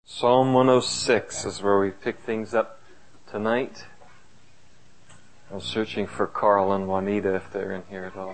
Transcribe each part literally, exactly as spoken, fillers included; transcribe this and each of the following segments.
Psalm one oh six is where we pick things up tonight. I was searching for Carl and Juanita if they're in here at all.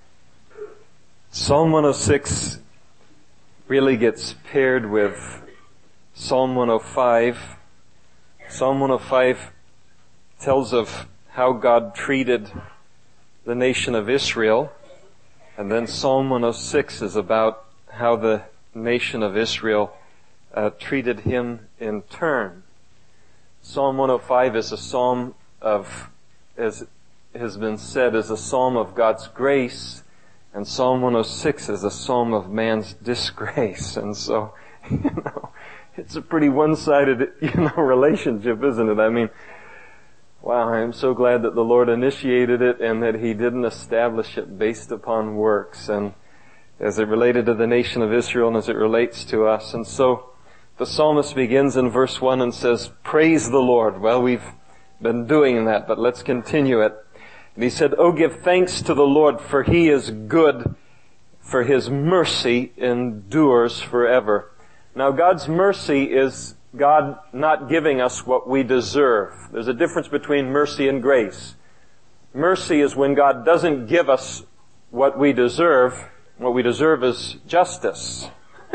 Psalm one oh six really gets paired with Psalm one oh five. Psalm one oh five tells of how God treated the nation of Israel, and then Psalm one oh six is about how the nation of Israel uh, treated him in turn. Psalm one oh five is a psalm of, as has been said, is a psalm of God's grace, and Psalm one oh six is a psalm of man's disgrace. And so, you know, it's a pretty one-sided, you know, relationship, isn't it? I mean, wow, I am so glad that the Lord initiated it and that He didn't establish it based upon works, and as it related to the nation of Israel and as it relates to us. And so, the psalmist begins in verse one and says, "Praise the Lord." Well, we've been doing that, but let's continue it. And he said, "Oh, give thanks to the Lord, for He is good, for His mercy endures forever." Now, God's mercy is God not giving us what we deserve. There's a difference between mercy and grace. Mercy is when God doesn't give us what we deserve. What we deserve is justice.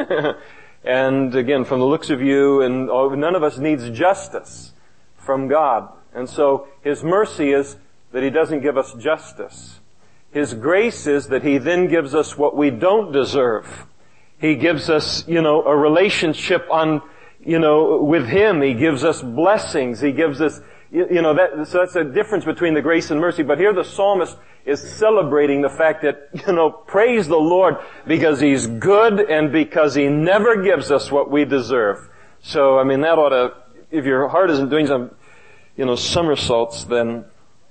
And again, from the looks of you, and oh, none of us needs justice from God. And so His mercy is that He doesn't give us justice. His grace is that He then gives us what we don't deserve. He gives us, you know, a relationship on, you know, with Him. He gives us blessings. He gives us, you, you know, that, so that's a difference between the grace and mercy. But here the psalmist is celebrating the fact that, you know, praise the Lord because He's good and because He never gives us what we deserve. So, I mean, that ought to, if your heart isn't doing some, you know, somersaults, then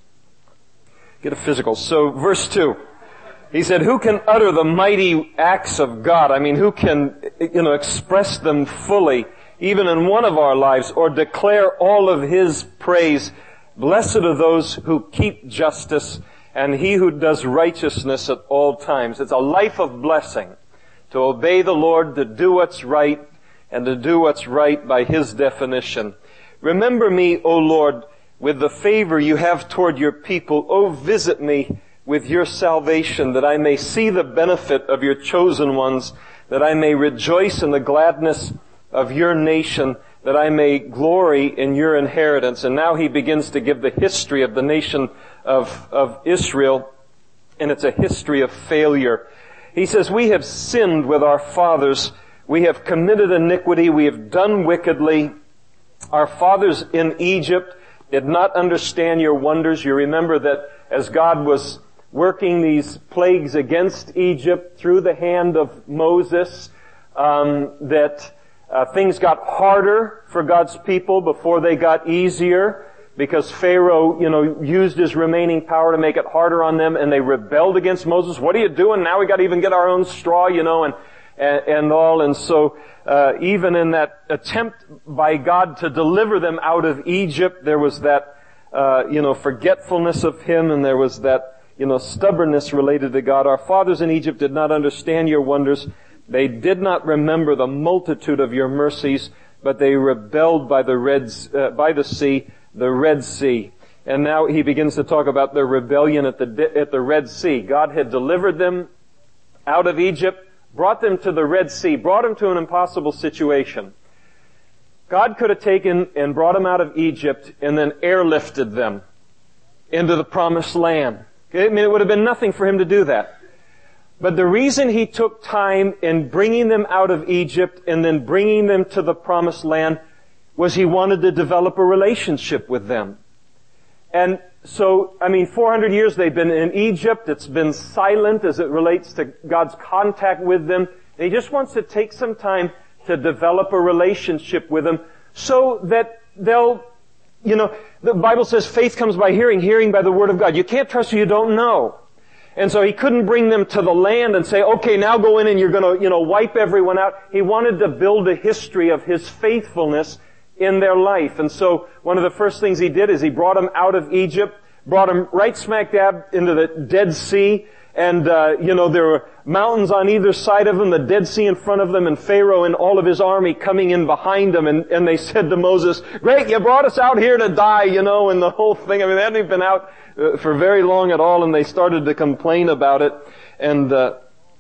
get a physical. So, verse two. He said, "Who can utter the mighty acts of God?" I mean, who can, you know, express them fully, even in one of our lives, or declare all of His praise? "Blessed are those who keep justice, and he who does righteousness at all times." It's a life of blessing. To obey the Lord, to do what's right, and to do what's right by His definition. "Remember me, O Lord, with the favor You have toward Your people. O visit me with Your salvation, that I may see the benefit of Your chosen ones, that I may rejoice in the gladness of Your nation, that I may glory in Your inheritance." And now he begins to give the history of the nation of, of Israel, and it's a history of failure. He says, "We have sinned with our fathers. We have committed iniquity. We have done wickedly. Our fathers in Egypt did not understand Your wonders." You remember that as God was working these plagues against Egypt through the hand of Moses, um, that uh, things got harder for God's people before they got easier, because Pharaoh, you know, used his remaining power to make it harder on them, and they rebelled against Moses. "What are you doing? Now we got to even get our own straw, you know, and and, and all." And so, uh, even in that attempt by God to deliver them out of Egypt, there was that, uh, you know, forgetfulness of Him, and there was that, you know, stubbornness related to God. "Our fathers in Egypt did not understand Your wonders. They did not remember the multitude of Your mercies, but they rebelled by the Red, uh, by the sea, the Red Sea." And now he begins to talk about their rebellion at the, at the Red Sea. God had delivered them out of Egypt, brought them to the Red Sea, brought them to an impossible situation. God could have taken and brought them out of Egypt and then airlifted them into the Promised Land. I mean, it would have been nothing for Him to do that. But the reason He took time in bringing them out of Egypt and then bringing them to the Promised Land was He wanted to develop a relationship with them. And so, I mean, four hundred years they've been in Egypt. It's been silent as it relates to God's contact with them. And He just wants to take some time to develop a relationship with them so that they'll, you know, the Bible says faith comes by hearing, hearing by the Word of God. You can't trust who you don't know. And so He couldn't bring them to the land and say, "Okay, now go in and you're going to, you know, wipe everyone out." He wanted to build a history of His faithfulness in their life. And so one of the first things He did is He brought them out of Egypt, brought them right smack dab into the Dead Sea, And, uh, you know, there were mountains on either side of them, the Dead Sea in front of them, and Pharaoh and all of his army coming in behind them. And, and they said to Moses, great, you brought us out here to die, you know, and the whole thing. I mean, they hadn't even been out uh, for very long at all, and they started to complain about it. And uh,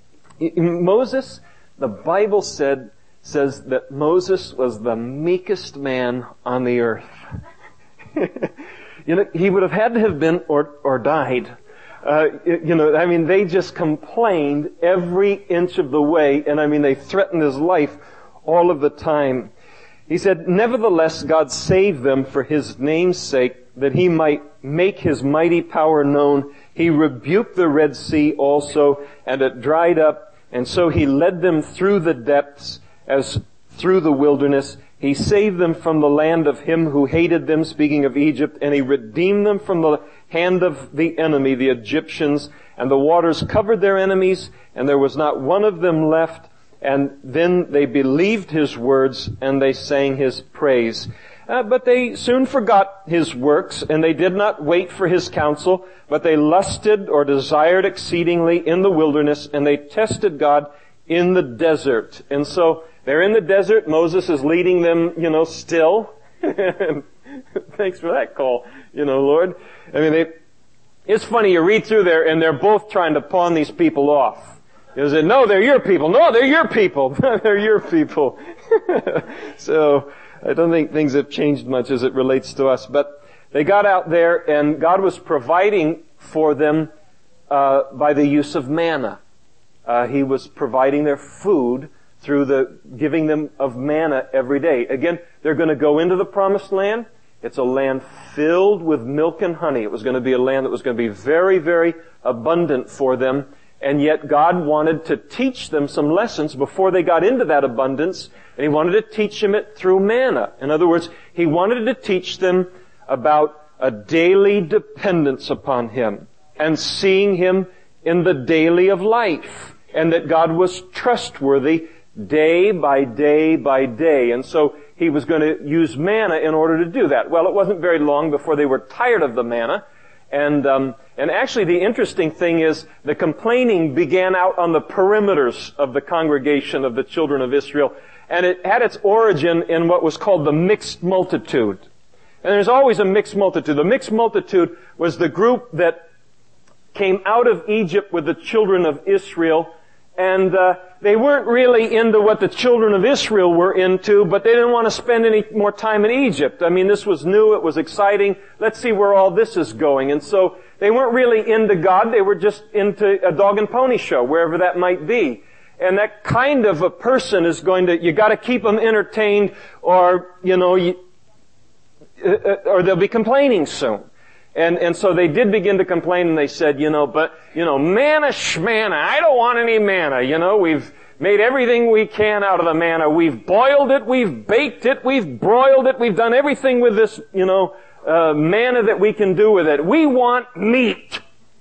Moses, the Bible said, says that Moses was the meekest man on the earth. You know, he would have had to have been or, or died. Uh, you know, I mean, they just complained every inch of the way, and I mean, they threatened his life all of the time. He said, nevertheless, God saved them for his name's sake, that he might make his mighty power known. He rebuked the Red Sea also, and it dried up, and so he led them through the depths as through the wilderness. He saved them from the land of him who hated them, speaking of Egypt, and he redeemed them from the hand of the enemy, the Egyptians, and the waters covered their enemies, and there was not one of them left. And then they believed his words, and they sang his praise. Uh, but they soon forgot his works, and they did not wait for his counsel, but they lusted or desired exceedingly in the wilderness, and they tested God in the desert. And so they're in the desert. Moses is leading them, you know, still. Thanks for that call, you know, Lord. I mean, they, it's funny, you read through there, and they're both trying to pawn these people off. You say, no, they're your people. No, they're your people. They're your people. So, I don't think things have changed much as it relates to us. But they got out there, and God was providing for them uh, by the use of manna. Uh, he was providing their food through the giving them of manna every day. Again, they're going to go into the promised land. It's a land filled with milk and honey. It was going to be a land that was going to be very, very abundant for them. And yet God wanted to teach them some lessons before they got into that abundance. And he wanted to teach them it through manna. In other words, he wanted to teach them about a daily dependence upon him and seeing him in the daily of life. And that God was trustworthy day by day by day. And so he was going to use manna in order to do that. Well, it wasn't very long before they were tired of the manna. And um, and actually the interesting thing is the complaining began out on the perimeters of the congregation of the children of Israel. And it had its origin in what was called the mixed multitude. And there's always a mixed multitude. The mixed multitude was the group that came out of Egypt with the children of Israel. And uh, they weren't really into what the children of Israel were into, but they didn't want to spend any more time in Egypt. I mean, this was new, it was exciting. Let's see where all this is going. And so they weren't really into God, they were just into a dog and pony show, wherever that might be. And that kind of a person is going to, you gotta keep them entertained, or, you know, you, or they'll be complaining soon. And, and so they did begin to complain, and they said, you know, but, you know, manna shmanna, I don't want any manna, you know, we've made everything we can out of the manna. We've boiled it, we've baked it, we've broiled it, we've done everything with this, you know, uh, manna that we can do with it. We want meat.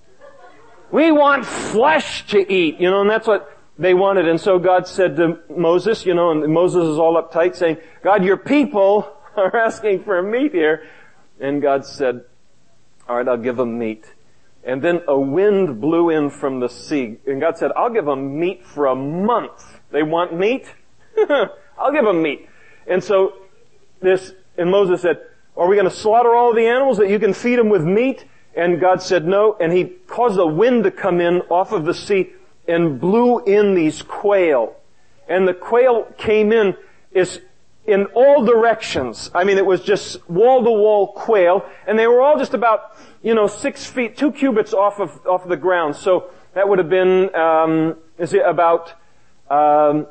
We want flesh to eat, you know, and that's what they wanted. And so God said to Moses, you know, and Moses is all uptight saying, God, your people are asking for meat here. And God said, all right, I'll give them meat. And then a wind blew in from the sea. And God said, I'll give them meat for a month. They want meat? I'll give them meat. And so this, and Moses said, are we going to slaughter all the animals that you can feed them with meat? And God said no. And he caused a wind to come in off of the sea and blew in these quail. And the quail came in is in all directions. I mean, it was just wall-to-wall quail, and they were all just about, you know, six feet, two cubits off of off the ground. So that would have been, um, is it about, um,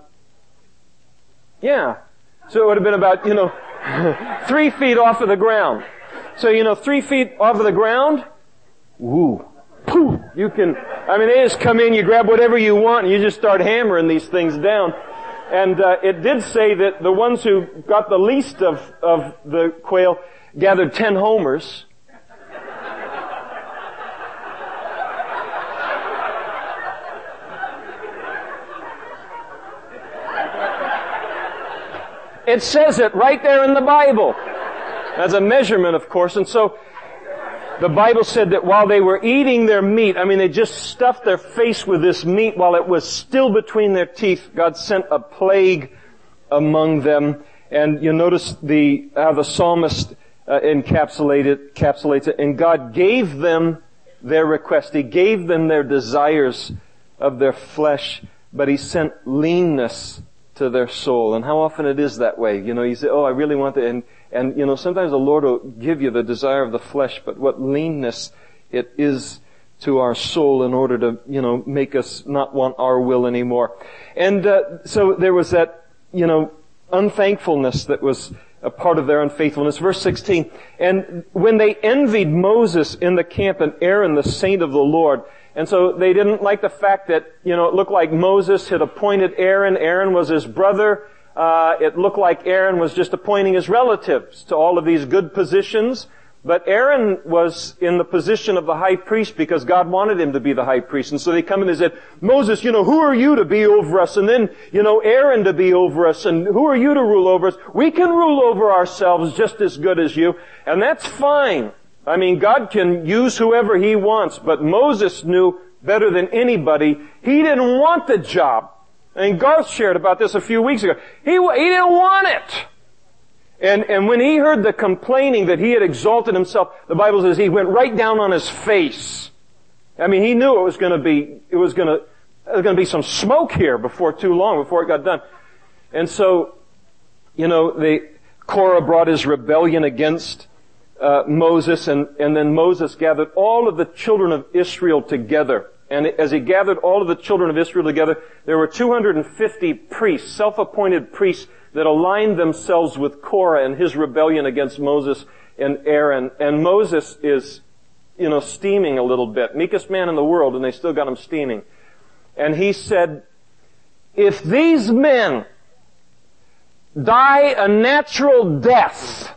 yeah. So it would have been about, you know, three feet off of the ground. So, you know, three feet off of the ground, woo, poof, you can, I mean, they just come in, you grab whatever you want, and you just start hammering these things down. And uh, it did say that the ones who got the least of, of the quail gathered ten homers. It says it right there in the Bible. That's a measurement, of course. And so The Bible said that while they were eating their meat, I mean, they just stuffed their face with this meat while it was still between their teeth, God sent a plague among them. And you notice the, how the psalmist uh, encapsulated, encapsulates it. And God gave them their request. He gave them their desires of their flesh, but He sent leanness to their soul. And how often it is that way. You know, you say, oh, I really want to, and, and, you know, sometimes the Lord will give you the desire of the flesh, but what leanness it is to our soul in order to, you know, make us not want our will anymore. And, uh, so there was that, you know, unthankfulness that was a part of their unfaithfulness. Verse sixteen, and when they envied Moses in the camp and Aaron, the saint of the Lord, and so they didn't like the fact that, you know, it looked like Moses had appointed Aaron. Aaron was his brother. Uh, it looked like Aaron was just appointing his relatives to all of these good positions. But Aaron was in the position of the high priest because God wanted him to be the high priest. And so they come and they said, Moses, you know, who are you to be over us? And then, you know, Aaron to be over us. And who are you to rule over us? We can rule over ourselves just as good as you. And that's fine. I mean, God can use whoever He wants, but Moses knew better than anybody. He didn't want the job. And Garth shared about this a few weeks ago. He, he didn't want it. And, and when he heard the complaining that he had exalted himself, the Bible says he went right down on his face. I mean, he knew it was going to be, it was going to, there was going to be some smoke here before too long, before it got done. And so, you know, the, Korah brought his rebellion against Uh, Moses, and, and then Moses gathered all of the children of Israel together. And as he gathered all of the children of Israel together, there were two hundred fifty priests, self-appointed priests, that aligned themselves with Korah and his rebellion against Moses and Aaron. And Moses is, you know, steaming a little bit. Meekest man in the world, and they still got him steaming. And he said, if these men die a natural death,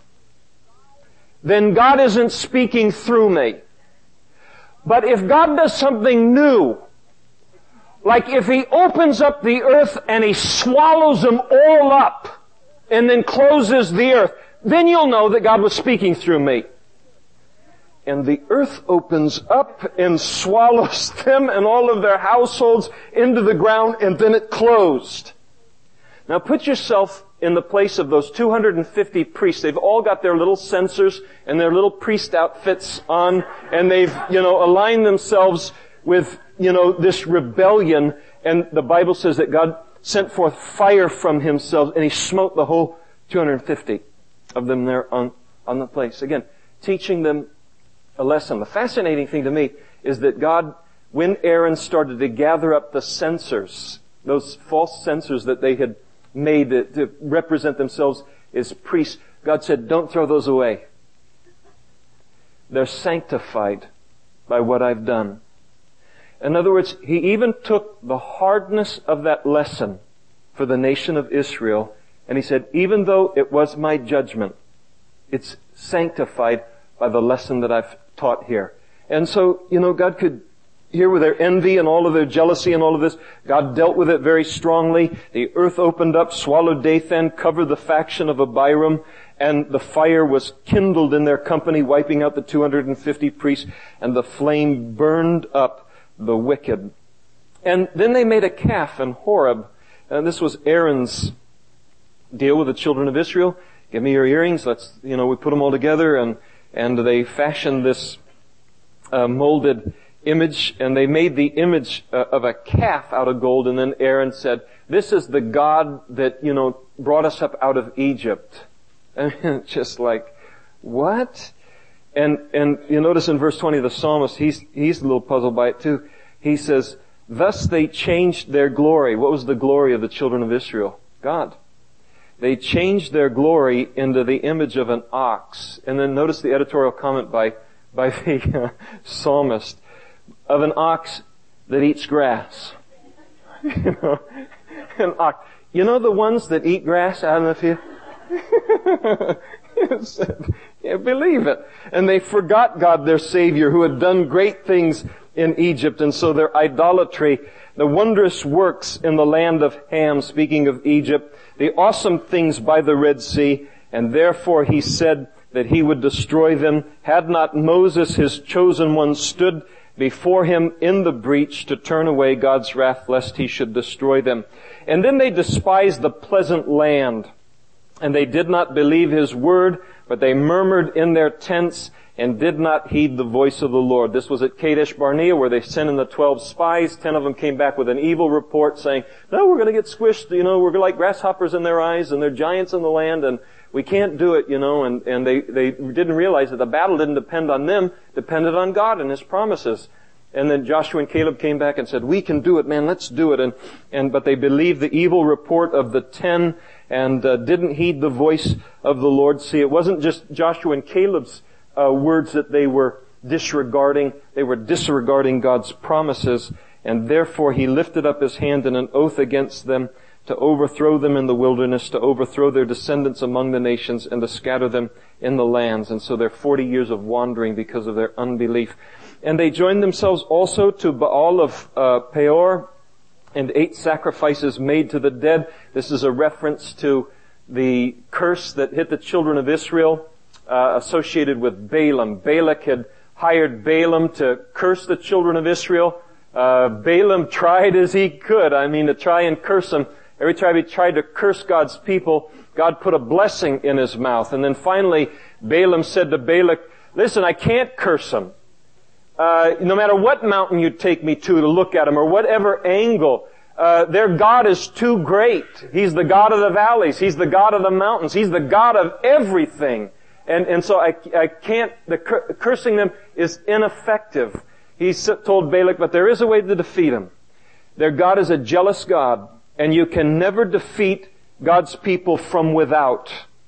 then God isn't speaking through me. But if God does something new, like if He opens up the earth and He swallows them all up and then closes the earth, then you'll know that God was speaking through me. And the earth opens up and swallows them and all of their households into the ground, and then it closed. Now put yourself in the place of those two hundred fifty priests. They've all got their little censers and their little priest outfits on, and they've, you know, aligned themselves with, you know, this rebellion. And the Bible says that God sent forth fire from Himself, and He smote the whole two hundred fifty of them there on, on the place. Again, teaching them a lesson. The fascinating thing to me is that God, when Aaron started to gather up the censers, those false censers that they had made to, to represent themselves as priests, God said, don't throw those away. They're sanctified by what I've done. In other words, He even took the hardness of that lesson for the nation of Israel, and He said, even though it was my judgment, it's sanctified by the lesson that I've taught here. And so, you know, God could, here with their envy and all of their jealousy and all of this, God dealt with it very strongly. The earth opened up, swallowed Dathan, covered the faction of Abiram, and the fire was kindled in their company, wiping out the two hundred fifty priests, and the flame burned up the wicked. And then they made a calf in Horeb, and this was Aaron's deal with the children of Israel. Give me your earrings, let's, you know, we put them all together, and, and they fashioned this uh, molded image, and they made the image uh, of a calf out of gold, and then Aaron said, this is the God that, you know, brought us up out of Egypt. And just like, what? And, and you notice in verse twenty, the psalmist, he's, he's a little puzzled by it too. He says, thus they changed their glory. What was the glory of the children of Israel? God. They changed their glory into the image of an ox. And then notice the editorial comment by, by the uh, psalmist. Of an ox that eats grass. You know, an ox. You know the ones that eat grass? I don't know if you... Yes, yeah, believe it. And they forgot God, their Savior, who had done great things in Egypt. And so their idolatry, the wondrous works in the land of Ham, speaking of Egypt, the awesome things by the Red Sea, and therefore He said that he would destroy them, had not Moses, his chosen one, stood before him in the breach to turn away God's wrath lest he should destroy them. And then they despised the pleasant land, and they did not believe his word, but they murmured in their tents and did not heed the voice of the Lord. This was at Kadesh Barnea, where they sent in the twelve spies. Ten of them came back with an evil report saying, no, we're going to get squished, you know, we're like grasshoppers in their eyes, and they're giants in the land, and we can't do it, you know, and, and they, they didn't realize that the battle didn't depend on them, depended on God and His promises. And then Joshua and Caleb came back and said, we can do it, man, let's do it. And, and, but they believed the evil report of the ten and uh, didn't heed the voice of the Lord. See, it wasn't just Joshua and Caleb's uh, words that they were disregarding. They were disregarding God's promises. And therefore He lifted up His hand in an oath against them to overthrow them in the wilderness, to overthrow their descendants among the nations, and to scatter them in the lands. And so they're forty years of wandering because of their unbelief. And they joined themselves also to Baal of uh, Peor, and ate sacrifices made to the dead. This is a reference to the curse that hit the children of Israel, uh, associated with Balaam. Balak had hired Balaam to curse the children of Israel. Uh, Balaam tried as he could, I mean, to try and curse them. Every time he tried to curse God's people, God put a blessing in his mouth. And then finally, Balaam said to Balak, listen, I can't curse them. Uh, no matter what mountain you take me to to look at them, or whatever angle, uh, their God is too great. He's the God of the valleys. He's the God of the mountains. He's the God of everything. And, and so I, I can't, the cur- cursing them is ineffective. He told Balak, but there is a way to defeat him. Their God is a jealous God, and you can never defeat God's people from without.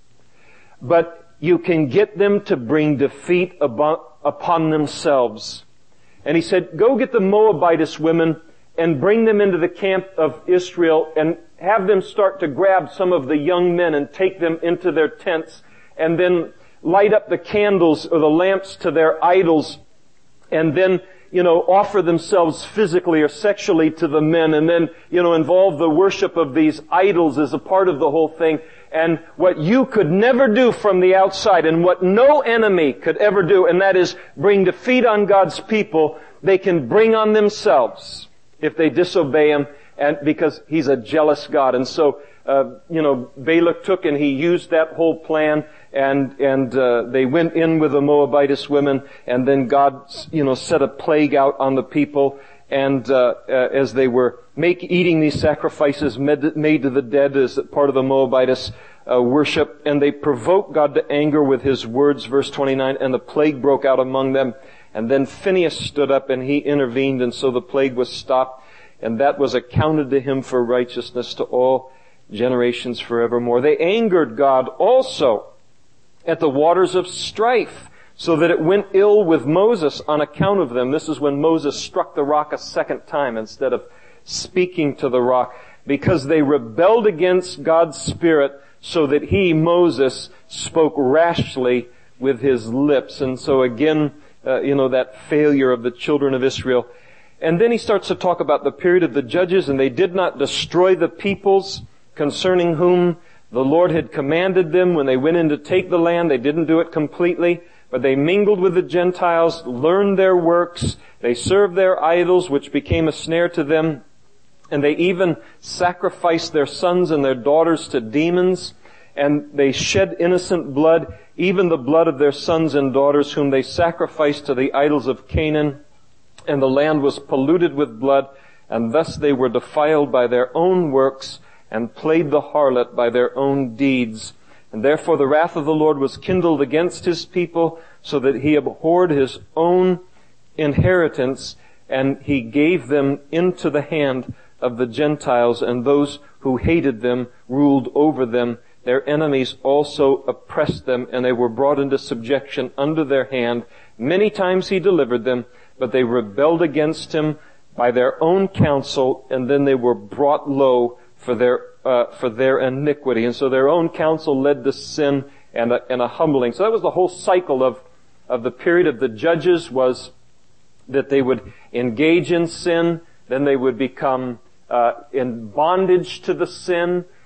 But you can get them to bring defeat upon themselves. And he said, go get the Moabitess women and bring them into the camp of Israel and have them start to grab some of the young men and take them into their tents and then light up the candles or the lamps to their idols and then, you know, offer themselves physically or sexually to the men and then, you know, involve the worship of these idols as a part of the whole thing. And what you could never do from the outside and what no enemy could ever do, and that is bring defeat on God's people, they can bring on themselves if they disobey Him, and because He's a jealous God. And so, uh, you know, Balak took and he used that whole plan, and and uh, they went in with the Moabitess women, and then God, you know, set a plague out on the people, and uh, uh, as they were make eating these sacrifices made, made to the dead as part of the Moabitess uh, worship, and they provoked God to anger with His words, verse twenty-nine, and the plague broke out among them. And then Phinehas stood up and he intervened, and so the plague was stopped, and that was accounted to him for righteousness to all generations forevermore. They angered God also at the waters of strife, so that it went ill with Moses on account of them. This is when Moses struck the rock a second time instead of speaking to the rock, because they rebelled against God's Spirit, so that he, Moses, spoke rashly with his lips. And so again, uh, you know, that failure of the children of Israel. And then he starts to talk about the period of the judges, and they did not destroy the peoples concerning whom the Lord had commanded them when they went in to take the land. They didn't do it completely, but they mingled with the Gentiles, learned their works, they served their idols, which became a snare to them, and they even sacrificed their sons and their daughters to demons, and they shed innocent blood, even the blood of their sons and daughters, whom they sacrificed to the idols of Canaan, and the land was polluted with blood, and thus they were defiled by their own works, and played the harlot by their own deeds. And therefore the wrath of the Lord was kindled against His people, so that He abhorred His own inheritance, and He gave them into the hand of the Gentiles, and those who hated them ruled over them. Their enemies also oppressed them, and they were brought into subjection under their hand. Many times He delivered them, but they rebelled against Him by their own counsel, and then they were brought low for their uh, for their iniquity. And so their own counsel led to sin and a, and a humbling. So that was the whole cycle of of the period of the judges, was that they would engage in sin, then they would become uh, in bondage to the sin,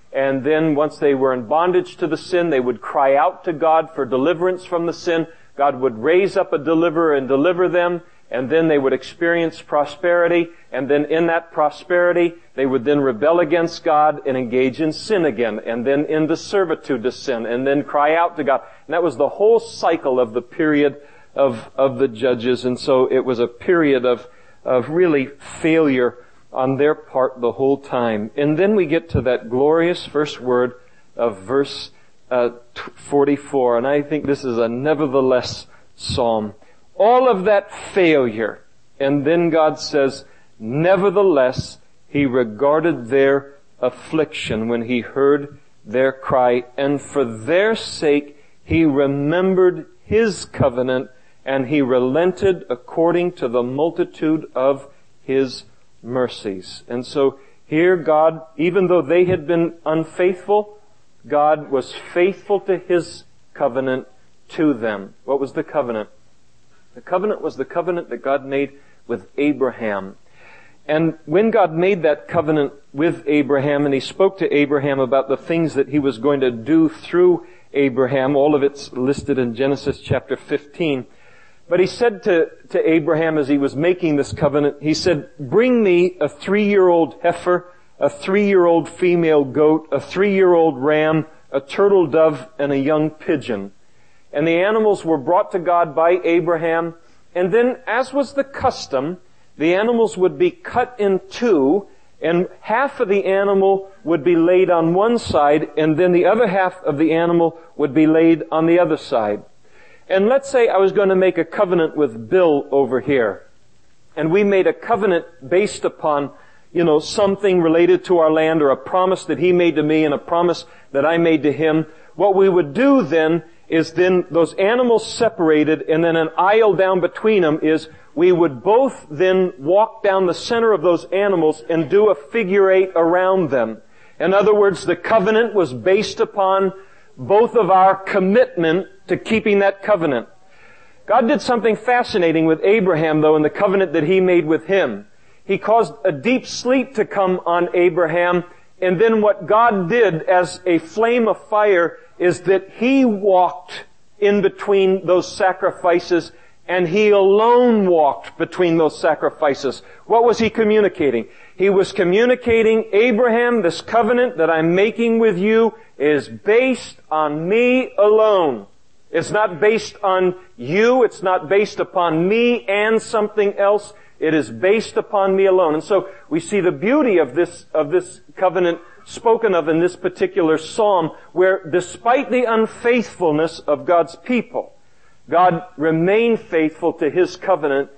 And then once they were in bondage to the sin, they would cry out to God for deliverance from the sin. God would raise up a deliverer and deliver them. And then they would experience prosperity. And then in that prosperity, they would then rebel against God and engage in sin again. And then into servitude to sin. And then cry out to God. And that was the whole cycle of the period of, of the judges. And so it was a period of, of really failure on their part the whole time. And then we get to that glorious first word of verse uh, forty-four. And I think this is a nevertheless psalm. All of that failure. And then God says, nevertheless, He regarded their affliction when He heard their cry. And for their sake, He remembered His covenant, and He relented according to the multitude of His mercies. And so here God, even though they had been unfaithful, God was faithful to His covenant to them. What was the covenant? The covenant was the covenant that God made with Abraham. And when God made that covenant with Abraham, and He spoke to Abraham about the things that He was going to do through Abraham, all of it's listed in Genesis chapter fifteen. But He said to, to Abraham as He was making this covenant, He said, bring me a three-year-old heifer, a three-year-old female goat, a three-year-old ram, a turtle dove, and a young pigeon. And the animals were brought to God by Abraham. And then, as was the custom, the animals would be cut in two, and half of the animal would be laid on one side, and then the other half of the animal would be laid on the other side. And let's say I was going to make a covenant with Bill over here. And we made a covenant based upon, you know, something related to our land, or a promise that he made to me and a promise that I made to him. What we would do then is then those animals separated, and then an aisle down between them is we would both then walk down the center of those animals and do a figure eight around them. In other words, the covenant was based upon both of our commitment to keeping that covenant. God did something fascinating with Abraham, though, in the covenant that He made with him. He caused a deep sleep to come on Abraham, and then what God did as a flame of fire is that He walked in between those sacrifices, and He alone walked between those sacrifices. What was He communicating? He was communicating, Abraham, this covenant that I'm making with you is based on me alone. It's not based on you. It's not based upon me and something else. It is based upon me alone. And so we see the beauty of this, of this covenant spoken of in this particular psalm, where despite the unfaithfulness of God's people, God remained faithful to His covenant.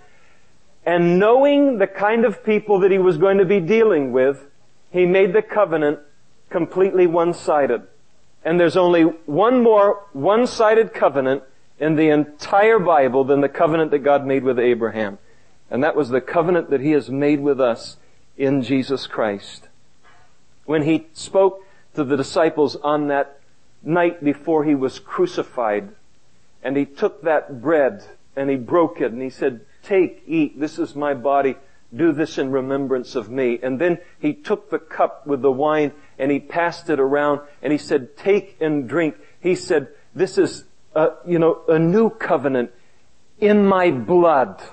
And knowing the kind of people that He was going to be dealing with, He made the covenant completely one-sided. And there's only one more one-sided covenant in the entire Bible than the covenant that God made with Abraham. And that was the covenant that He has made with us in Jesus Christ. When He spoke to the disciples on that night before He was crucified, and He took that bread and He broke it and He said, take, eat, this is my body, do this in remembrance of me. And then He took the cup with the wine and He passed it around and He said, take and drink. He said, this is, a, you know, a new covenant in my blood.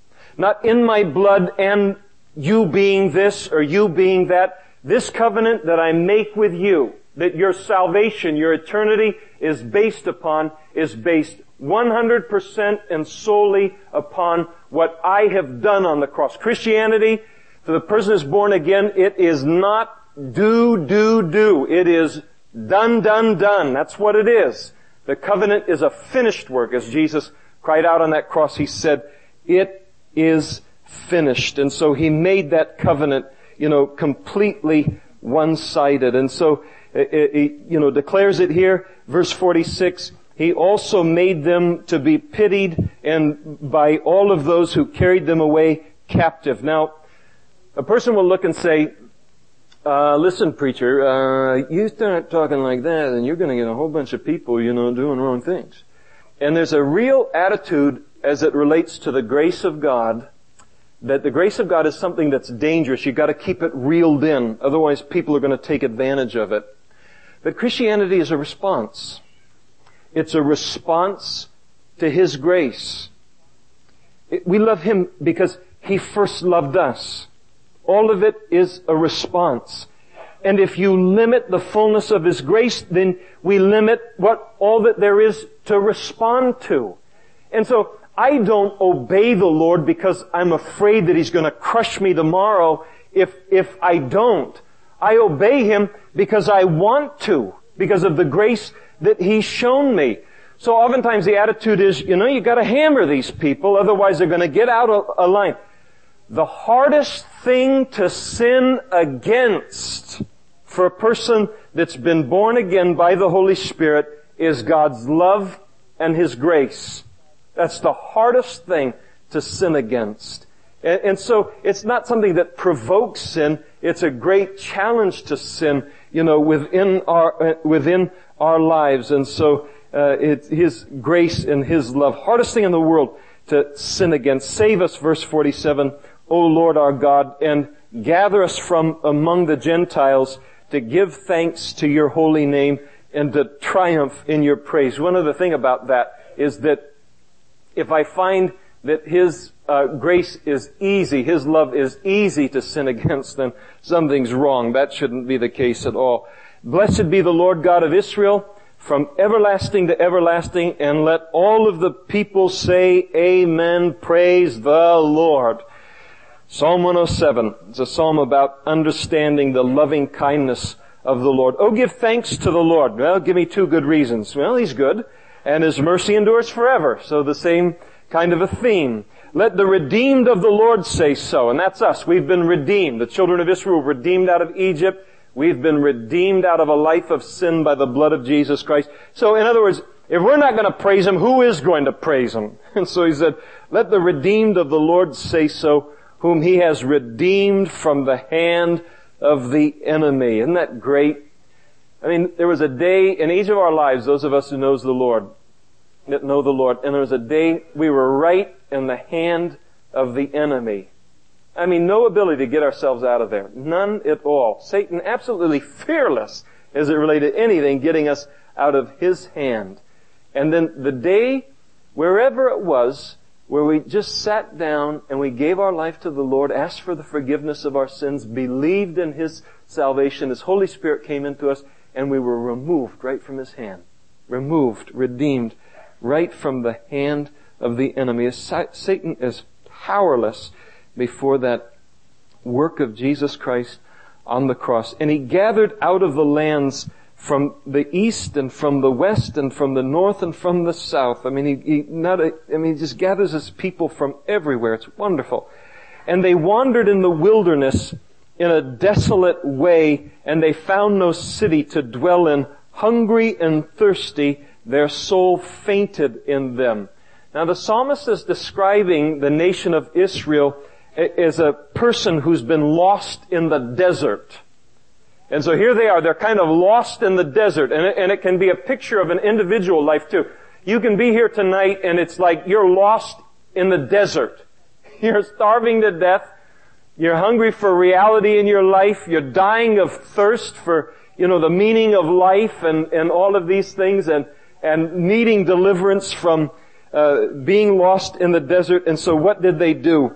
Not in my blood and you being this or you being that. This covenant that I make with you, that your salvation, your eternity is based upon, is based one hundred percent and solely upon what I have done on the cross. Christianity, for the person who is born again, it is not do, do, do. It is done, done, done. That's what it is. The covenant is a finished work. As Jesus cried out on that cross, He said, it is finished. And so He made that covenant, you know, completely one-sided. And so, He, you know, declares it here, verse forty-six, He also made them to be pitied and by all of those who carried them away captive. Now, a person will look and say, uh, listen, preacher, uh, you start talking like that and you're going to get a whole bunch of people, you know, doing wrong things. And there's a real attitude as it relates to the grace of God, that the grace of God is something that's dangerous. You've got to keep it reeled in. Otherwise, people are going to take advantage of it. But Christianity is a response. It's a response to His grace. It, we love Him because He first loved us. All of it is a response. And if you limit the fullness of His grace, then we limit what all that there is to respond to. And so I don't obey the Lord because I'm afraid that He's going to crush me tomorrow if if I don't. I obey Him because I want to, because of the grace that He's shown me. So oftentimes the attitude is, you know, you got to hammer these people, otherwise they're going to get out of a line. The hardest thing to sin against for a person that's been born again by the Holy Spirit is God's love and His grace. That's the hardest thing to sin against. And, and so it's not something that provokes sin. It's a great challenge to sin, you know, within our, uh, within our lives. And so, uh, it's His grace and His love. Hardest thing in the world to sin against. Save us, verse forty-seven, O Lord our God, and gather us from among the Gentiles to give thanks to your holy name and to triumph in your praise. One other thing about that is that if I find that His uh, grace is easy, His love is easy to sin against, then something's wrong. That shouldn't be the case at all. Blessed be the Lord God of Israel from everlasting to everlasting, and let all of the people say amen. Praise the Lord. Psalm one oh seven. It's a psalm about understanding the loving kindness of the Lord. Oh, give thanks to the Lord. Well, give me two good reasons. Well, He's good, and His mercy endures forever. So the same kind of a theme. Let the redeemed of the Lord say so. And that's us. We've been redeemed. The children of Israel were redeemed out of Egypt. We've been redeemed out of a life of sin by the blood of Jesus Christ. So in other words, if we're not going to praise Him, who is going to praise Him? And so He said, let the redeemed of the Lord say so, whom He has redeemed from the hand of the enemy. Isn't that great? I mean, there was a day in each of our lives, those of us who knows the Lord, that know the Lord, and there was a day we were right in the hand of the enemy. I mean, no ability to get ourselves out of there. None at all. Satan absolutely fearless as it related to anything getting us out of his hand. And then the day, wherever it was, where we just sat down and we gave our life to the Lord, asked for the forgiveness of our sins, believed in His salvation, His Holy Spirit came into us, and we were removed right from His hand. Removed, redeemed, right from the hand of the enemy. Satan is powerless before that work of Jesus Christ on the cross. And He gathered out of the lands from the east and from the west and from the north and from the south. I mean, he, he not a, I mean, he just gathers His people from everywhere. It's wonderful. And they wandered in the wilderness in a desolate way, and they found no city to dwell in. Hungry and thirsty, their soul fainted in them. Now the psalmist is describing the nation of Israel as a person who's been lost in the desert. And so here they are, they're kind of lost in the desert, and it, and it can be a picture of an individual life too. You can be here tonight and it's like you're lost in the desert. You're starving to death. You're hungry for reality in your life. You're dying of thirst for, you know, the meaning of life and, and all of these things, and, and needing deliverance from, uh, being lost in the desert. And so what did they do?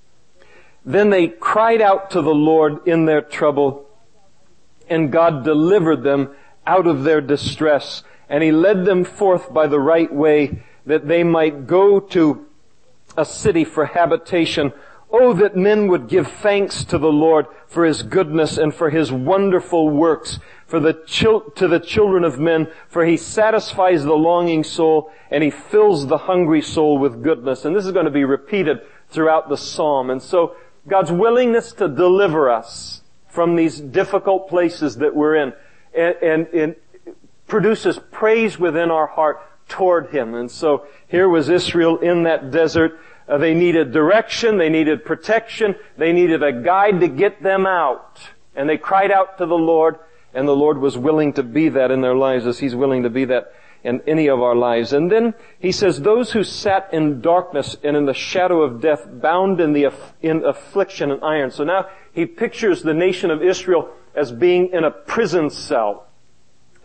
Then they cried out to the Lord in their trouble, and God delivered them out of their distress. And He led them forth by the right way, that they might go to a city for habitation. Oh, that men would give thanks to the Lord for His goodness and for His wonderful works, for the chil- to the children of men, for He satisfies the longing soul, and He fills the hungry soul with goodness. And this is going to be repeated throughout the psalm. And so God's willingness to deliver us from these difficult places that we're in, and, and, and produces praise within our heart toward Him. And so here was Israel in that desert. Uh, they needed direction, they needed protection, they needed a guide to get them out. And they cried out to the Lord, and the Lord was willing to be that in their lives, as He's willing to be that in any of our lives. And then He says, those who sat in darkness and in the shadow of death, bound in the in affliction and iron. So now He pictures the nation of Israel as being in a prison cell.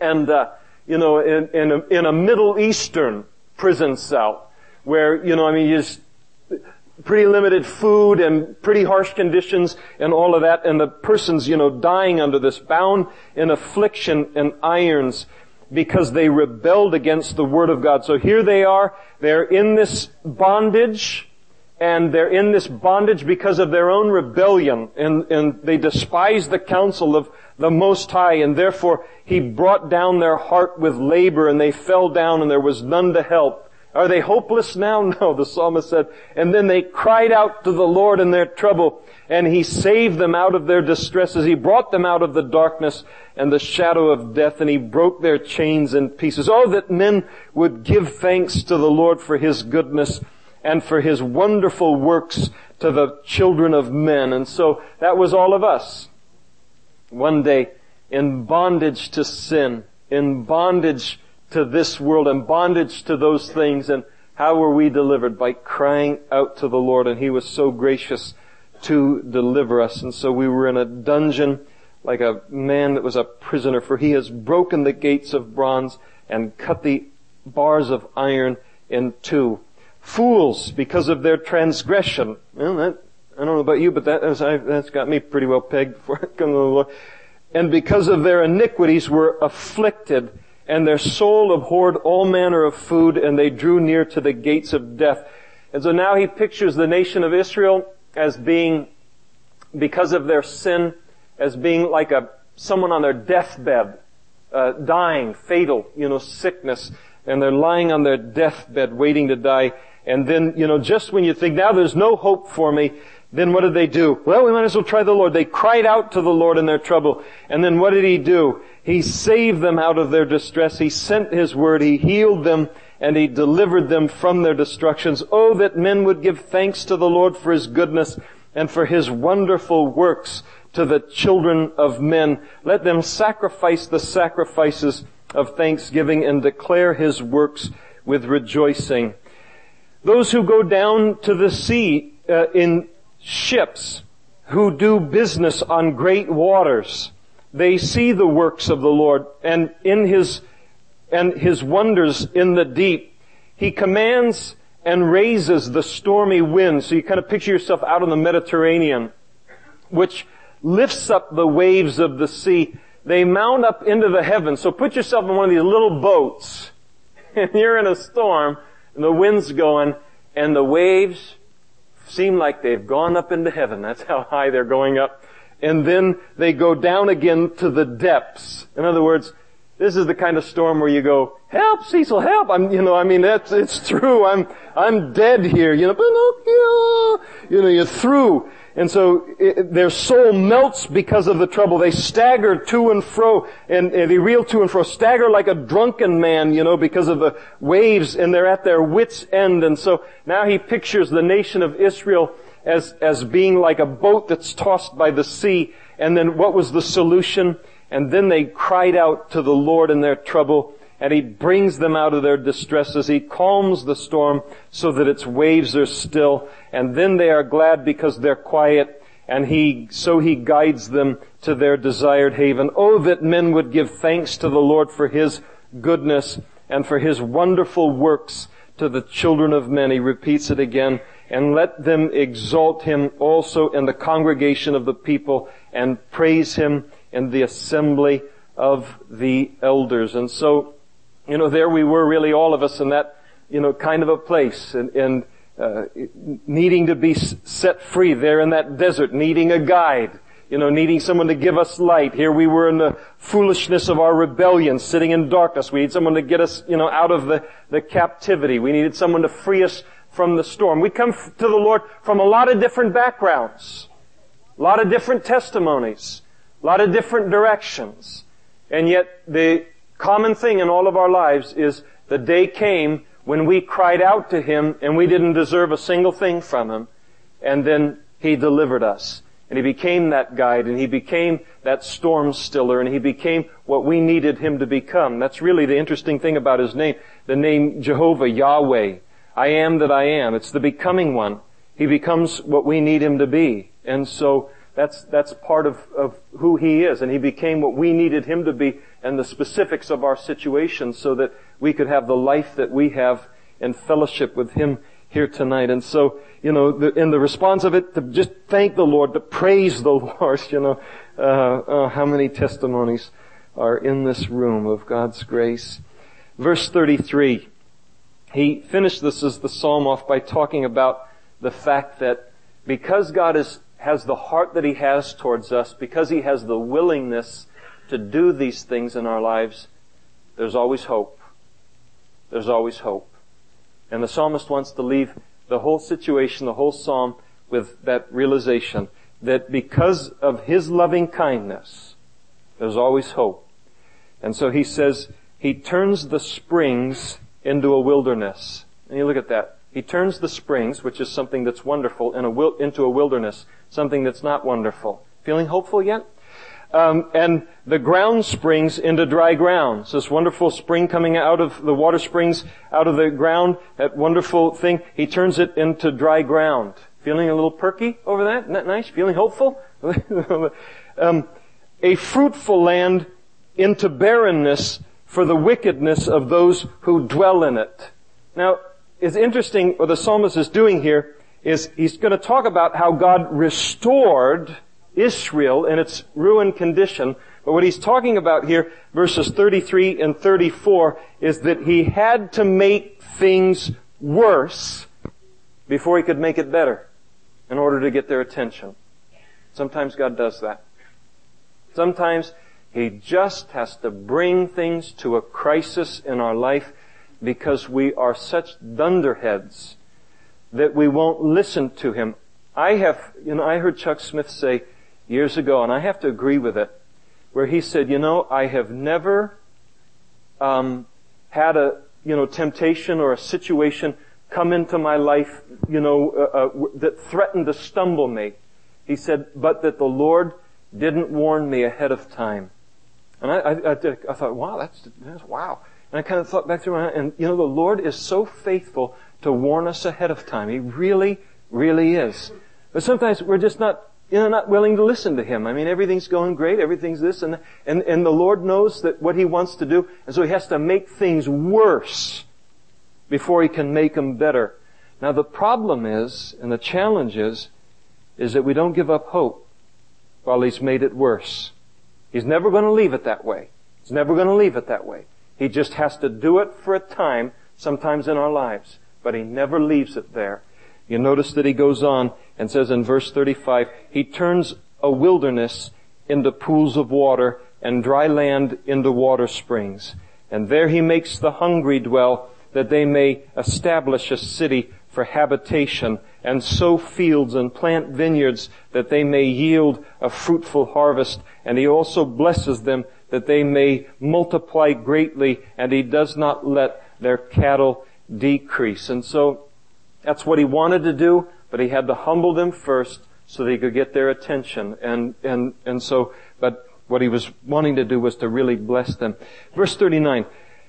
And, uh, you know, in, in, a, in a Middle Eastern prison cell where, you know, I mean, you just, pretty limited food and pretty harsh conditions and all of that, and the person's, you know, dying under this, bound in affliction and irons because they rebelled against the Word of God. So here they are, they're in this bondage, and they're in this bondage because of their own rebellion, and, and they despise the counsel of the Most High, and therefore He brought down their heart with labor, and they fell down, and there was none to help. Are they hopeless now? No, the psalmist said. And then they cried out to the Lord in their trouble, and He saved them out of their distresses. He brought them out of the darkness and the shadow of death, and He broke their chains in pieces. Oh, that men would give thanks to the Lord for His goodness and for His wonderful works to the children of men. And so that was all of us. One day, in bondage to sin, in bondage to this world, and bondage to those things. And how were we delivered? By crying out to the Lord, and He was so gracious to deliver us. And so we were in a dungeon like a man that was a prisoner, for He has broken the gates of bronze and cut the bars of iron in two. Fools, because of their transgression. Well, that, I don't know about you, but that, that's, I, that's got me pretty well pegged before I come to the Lord. And because of their iniquities were afflicted, and their soul abhorred all manner of food, and they drew near to the gates of death. And so now he pictures the nation of Israel as being, because of their sin, as being like a someone on their deathbed, uh, dying, fatal, you know, sickness, and they're lying on their deathbed waiting to die. And then, you know, just when you think, now there's no hope for me, then what did they do? Well, we might as well try the Lord. They cried out to the Lord in their trouble. And then what did He do? He saved them out of their distress. He sent His word. He healed them, and He delivered them from their destructions. Oh, that men would give thanks to the Lord for His goodness and for His wonderful works to the children of men. Let them sacrifice the sacrifices of thanksgiving and declare His works with rejoicing. Those who go down to the sea uh, in ships, who do business on great waters, they see the works of the Lord, and in His, and His wonders in the deep. He commands and raises the stormy winds. So you kind of picture yourself out in the Mediterranean, which lifts up the waves of the sea. They mount up into the heavens. So put yourself in one of these little boats, and you're in a storm, and the wind's going, and the waves seem like they've gone up into heaven. That's how high they're going up. And then they go down again to the depths. In other words, this is the kind of storm where you go, help, Cecil, help. I'm, you know, I mean, that's, it's true. I'm, I'm dead here. You know, Pinocchio. You know, you're through. And so it, their soul melts because of the trouble. They stagger to and fro, and, and they reel to and fro, stagger like a drunken man, you know, because of the waves, and they're at their wits' end. And so now he pictures the nation of Israel as, as being like a boat that's tossed by the sea. And then what was the solution? And then they cried out to the Lord in their trouble, and He brings them out of their distresses. He calms the storm so that its waves are still. And then they are glad because they're quiet. And He, so He guides them to their desired haven. Oh, that men would give thanks to the Lord for His goodness and for His wonderful works to the children of men. He repeats it again. And let them exalt Him also in the congregation of the people, and praise Him in the assembly of the elders. And so, you know, there we were, really all of us, in that, you know, kind of a place, and, and uh, needing to be set free there in that desert, needing a guide, you know, needing someone to give us light. Here we were in the foolishness of our rebellion, sitting in darkness. We need someone to get us, you know, out of the, the captivity. We needed someone to free us from the storm. We come to the Lord from a lot of different backgrounds, a lot of different testimonies, a lot of different directions. And yet the common thing in all of our lives is the day came when we cried out to Him and we didn't deserve a single thing from Him. And then He delivered us. And He became that guide, and He became that storm stiller, and He became what we needed Him to become. That's really the interesting thing about His name. The name Jehovah, Yahweh. I am that I am. It's the becoming one. He becomes what we need Him to be. And so that's, that's part of, of who He is. And He became what we needed Him to be and the specifics of our situation so that we could have the life that we have in fellowship with Him here tonight. And so, you know, the, in the response of it, to just thank the Lord, to praise the Lord, you know, uh, uh, how many testimonies are in this room of God's grace. Verse thirty-three, he finished this as the psalm off by talking about the fact that because God is, has the heart that He has towards us, because He has the willingness to do these things in our lives, there's always hope. There's always hope. And the psalmist wants to leave the whole situation, the whole psalm, with that realization that because of His loving kindness, there's always hope. And so he says, He turns the springs into a wilderness. And you look at that. He turns the springs, which is something that's wonderful, in a wil- into a wilderness, something that's not wonderful. Feeling hopeful yet? Um, and the ground springs into dry ground. So this wonderful spring coming out of the water springs out of the ground, that wonderful thing, He turns it into dry ground. Feeling a little perky over that? Isn't that nice? Feeling hopeful? um, a fruitful land into barrenness for the wickedness of those who dwell in it. Now, it's interesting what the psalmist is doing here is he's going to talk about how God restored Israel in its ruined condition. But what he's talking about here, verses thirty-three and thirty-four, is that He had to make things worse before He could make it better in order to get their attention. Sometimes God does that. Sometimes He just has to bring things to a crisis in our life because we are such dunderheads that we won't listen to Him. I have, you know, I heard Chuck Smith say years ago, and I have to agree with it, where he said, you know, I have never um, had a, you know, temptation or a situation come into my life, you know, uh, uh, that threatened to stumble me. He said, but that the Lord didn't warn me ahead of time. And I, I, I, did, I thought, wow, that's, that's wow. And I kind of thought back through my, and you know, the Lord is so faithful to warn us ahead of time. He really, really is. But sometimes we're just not, you know, not willing to listen to Him. I mean, everything's going great, everything's this, and, and, and the Lord knows that what He wants to do, and so He has to make things worse before He can make them better. Now the problem is, and the challenge is, is that we don't give up hope while He's made it worse. He's never going to leave it that way. He's never going to leave it that way. He just has to do it for a time, sometimes in our lives, but He never leaves it there. You notice that he goes on and says in verse thirty-five, He turns a wilderness into pools of water and dry land into water springs. And there He makes the hungry dwell, that they may establish a city for habitation, and sow fields and plant vineyards, that they may yield a fruitful harvest. And He also blesses them, that they may multiply greatly, and He does not let their cattle decrease. And so, that's what He wanted to do, but He had to humble them first so that He could get their attention. And, and, and so, but what He was wanting to do was to really bless them. Verse thirty-nine.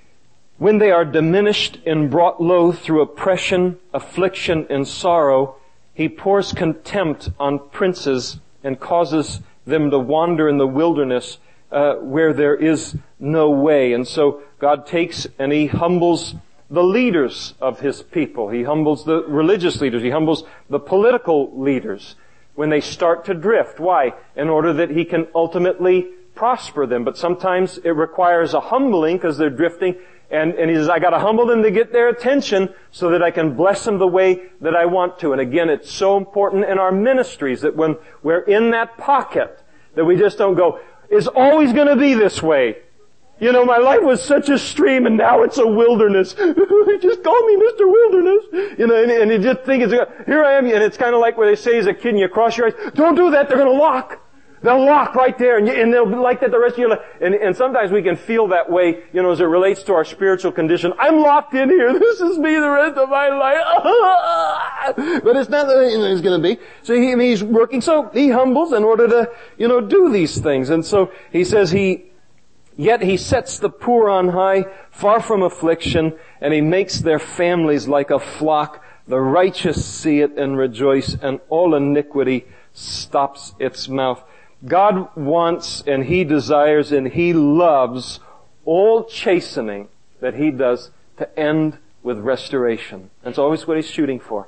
When they are diminished and brought low through oppression, affliction, and sorrow, He pours contempt on princes and causes them to wander in the wilderness, uh, where there is no way. And so God takes and He humbles the leaders of His people. He humbles the religious leaders. He humbles the political leaders when they start to drift. Why? In order that He can ultimately prosper them. But sometimes it requires a humbling because they're drifting. And, and He says, I gotta humble them to get their attention so that I can bless them the way that I want to. And again, it's so important in our ministries that when we're in that pocket, that we just don't go, it's always gonna be this way. You know, my life was such a stream and now it's a wilderness. Just call me Mister Wilderness. You know, and, and you just think it's, here I am, and it's kind of like what they say as a kid, and you cross your eyes, don't do that, they're gonna lock. They'll lock right there, and, you, and they'll be like that the rest of your life. And, and sometimes we can feel that way, you know, as it relates to our spiritual condition. I'm locked in here. This is me the rest of my life. But it's not that it's going to be. So he, I mean, he's working. So he humbles in order to, you know, do these things. And so he says he, yet He sets the poor on high, far from affliction, and He makes their families like a flock. The righteous see it and rejoice, and all iniquity stops its mouth. God wants and He desires and He loves all chastening that He does to end with restoration. That's always what He's shooting for.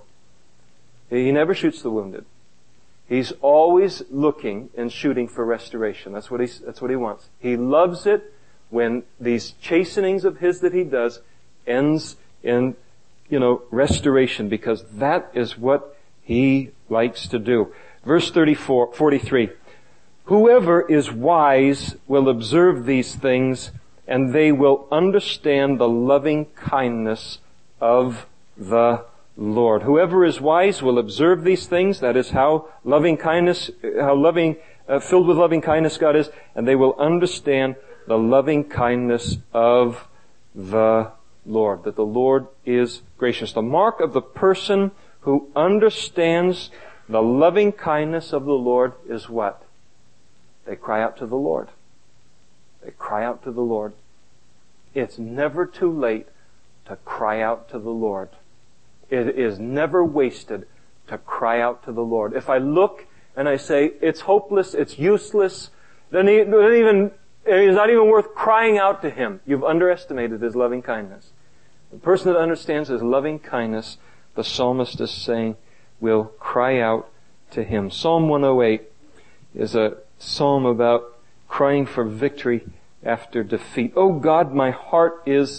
He never shoots the wounded. He's always looking and shooting for restoration. That's what He's, that's what He wants. He loves it when these chastenings of His that He does ends in, you know, restoration, because that is what He likes to do. Verse thirty-four, forty-three. Whoever is wise will observe these things, and they will understand the loving kindness of the Lord. Whoever is wise will observe these things. That is how loving kindness, how loving, uh, filled with loving kindness God is, and they will understand the loving kindness of the Lord. That the Lord is gracious. The mark of the person who understands the loving kindness of the Lord is what? They cry out to the Lord. They cry out to the Lord. It's never too late to cry out to the Lord. It is never wasted to cry out to the Lord. If I look and I say, it's hopeless, it's useless, then he, then even, it's not even worth crying out to Him. You've underestimated His loving kindness. The person that understands His loving kindness, the psalmist is saying, will cry out to Him. Psalm one oh eight is a psalm about crying for victory after defeat. Oh God, my heart is